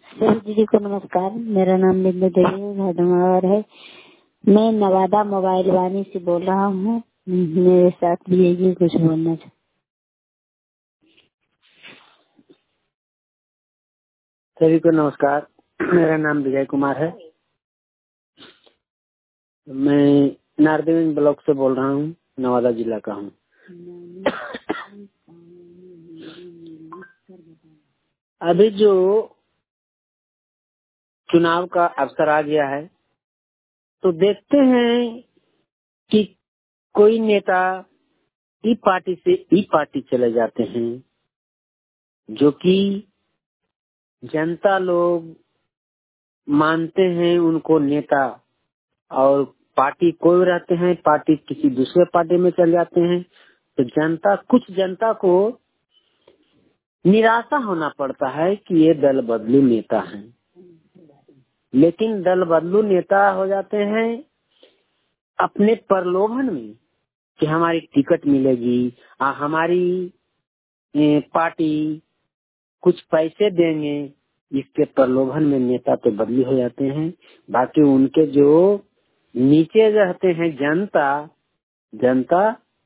सभी जी को नमस्कार। मेरा नाम बिंदु देवी घाटमावर है। मैं नवादा मोबाइल वाणी से बोल रहा हूँ। मेरे साथ भी यही कुछ बोलना चाहिए। सभी को नमस्कार। मेरा नाम विजय कुमार है। मैं नारदेवन ब्लॉक से बोल रहा हूँ, नवादा जिला का हूँ। अभी जो चुनाव का अवसर आ गया है तो देखते हैं कि कोई नेता ई पार्टी से ई पार्टी चले जाते हैं, जो कि जनता लोग मानते हैं उनको नेता, और पार्टी कोई रहते हैं, पार्टी किसी दूसरे पार्टी में चले जाते हैं। तो कुछ जनता को निराशा होना पड़ता है कि ये दल बदलू नेता हैं। लेकिन दल बदलू नेता हो जाते हैं अपने प्रलोभन में कि हमारी टिकट मिलेगी, हमारी पार्टी कुछ पैसे देंगे, इसके प्रलोभन में नेता तो बदली हो जाते हैं। बाकी उनके जो नीचे रहते हैं जनता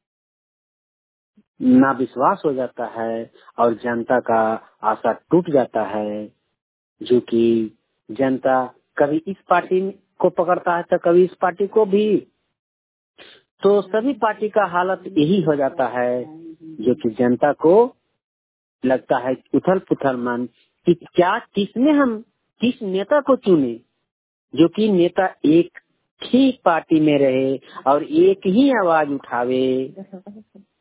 ना विश्वास हो जाता है और जनता का आशा टूट जाता है, जो कि जनता कभी इस पार्टी को पकड़ता है तो कभी इस पार्टी को भी। तो सभी पार्टी का हालत यही हो जाता है, जो कि जनता को लगता है उथल पुथल मन कि क्या किस नेता को चुने, जो कि नेता एक ही पार्टी में रहे और एक ही आवाज उठावे।